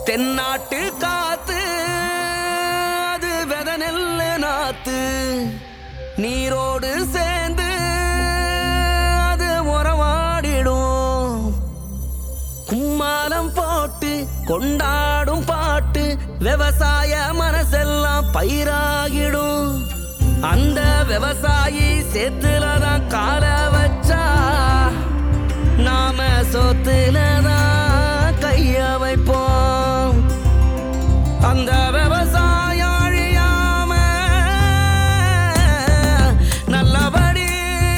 தென்னாட்டு காத்து அது வெத நெல்லு நாத்து நீரோடு சேர்ந்து அது உறவாடிடும். கும்மாலம் போட்டு கொண்டாடும் பாட்டு விவசாய மனசெல்லாம் பயிராகிடும். அந்த விவசாயி சேத்துலதான் கால வச்சா நாம சொத்துலதான் கைய வைப்போம். அந்த விவசாயம் அழியாம நல்லபடி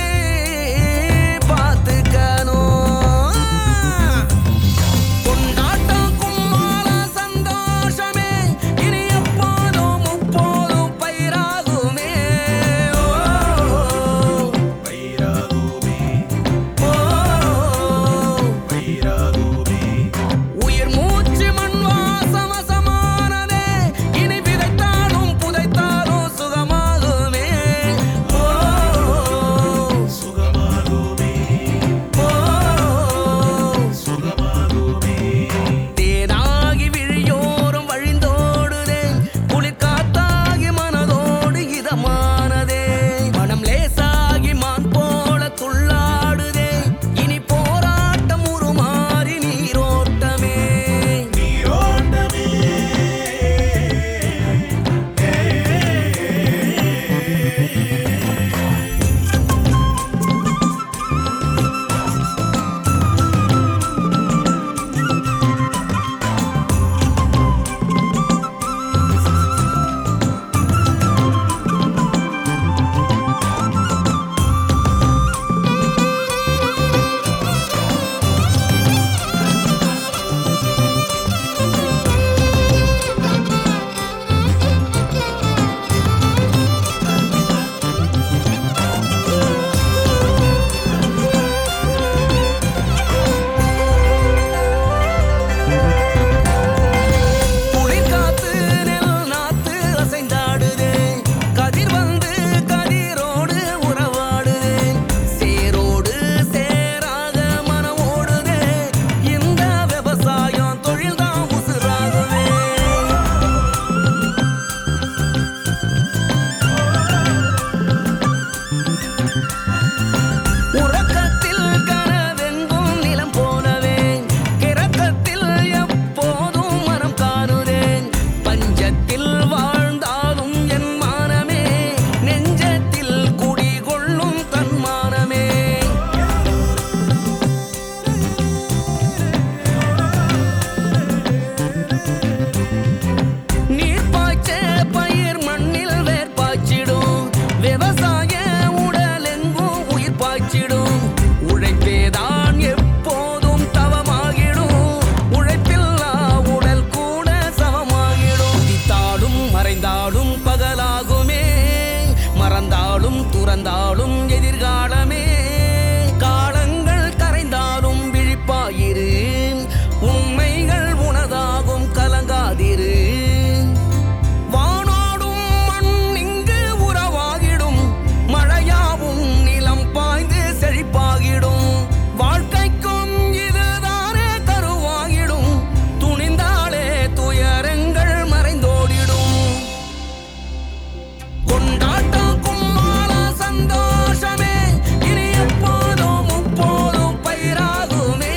பார்த்துக்கணும். கொண்டாட்டம் கும்மாளம் சந்தோஷமே இனி எப்போதும் முப்போதும் பயிராகுமே. உயிர் மூச்சு மண் வாசம் வசமானதே இனி விதைத்தாலும் புதைத்தாலும் சுகமாகுமே. தேனாகி விழியோரம் வழிந்தோடுதே குளிர் காத்தாகி மனதோடு இதமானதே. மனம் லேசாகி மான் போல துள்ளாடுதே இனி போராட்டம் உருமாறி நீரோட்டமே. குளிர் காத்து நெல் நாத்து அசைந்தாடுதே கதிர் வந்து கதிரோடு உறவாடுதே. சேரோடு சேராக மனம் ஓடுதே இந்த விவசாயம் தொழில்தான் உசுராகுவே. உறக்கத்தில் கனவெங்கும் நிலம் போலவே கிறக்கத்தில் எப்போதும் மனம் காணுதேன். பஞ்சத்தில் வாழ்ந்தாலும் என் மானமே நெஞ்சத்தில் குடிகொள்ளும் தன்மானமே. நீர் பாய்ச்ச பயிர் மண்ணில் வேர் பாய்ச்சிடும். விவசாய உடல் எங்கும் உயிர் பாய்ச்சிடும். உழைப்பேதான் எப்போதும் தவமாகிடும். உழைப்பில்லா உடல் கூட சமமாகிடும். உதித்தாலும் மறைந்தாலும் பகலாகுமே மறந்தாலும் துறந்தாலும் எதிர்காலமே. காலங்கள் கரைந்தாலும் விழிப்பாயிரு உண்மைகள் உனதாகும் கலங்காதிரு. வானோடும் மண் இங்கு உறவாகிடும் மழையாவும் நிலம் பாய்ந்து செழிப்பாகிடும். வாழ்க்கைக்கும் இதுதானே கருவாகிடும் துணிந்தாலே துயரங்கள் மறைந்தோடிடும். கொண்டாட்டம் கும்மாளம் சந்தோஷமே இனி எப்போதும் முப்போதும் பயிராகுமே.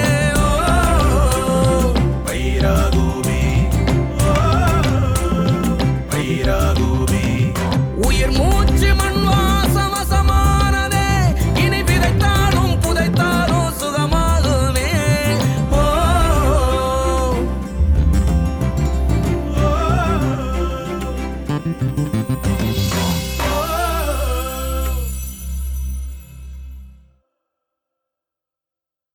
உயிர் மூச்சு மண் வாசம் வசமானதே இனி விதைத்தாலும் புதைத்தாலும் சுகமாகுமே. ஓ